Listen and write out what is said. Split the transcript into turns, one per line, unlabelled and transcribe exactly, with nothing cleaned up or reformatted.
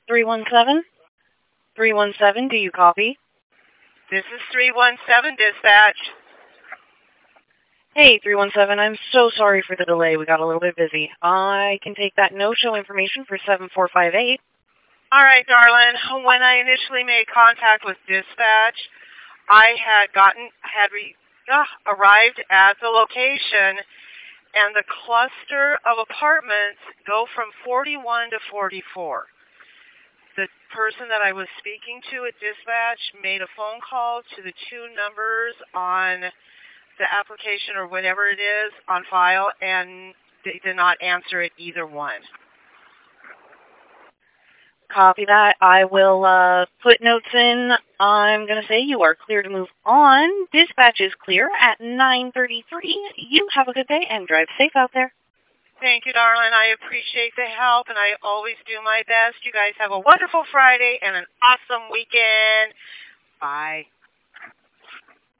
three one seven? three one seven, do you copy?
This is three one seven dispatch.
Hey, three one seven, I'm so sorry for the delay. We got a little bit busy. I can take that no-show information for seven four five eight.
All right, darling. When I initially made contact with dispatch, I had gotten, had re, uh, arrived at the location, and the cluster of apartments go from forty-one to forty-four. The person that I was speaking to at dispatch made a phone call to the two numbers on the application or whatever it is on file, and they did not answer it either one.
Copy that. I will uh, put notes in. I'm going to say you are clear to move on. Dispatch is clear at nine thirty-three. You have a good day and drive safe out there.
Thank you, darling. I appreciate the help, and I always do my best. You guys have a wonderful Friday and an awesome weekend. Bye.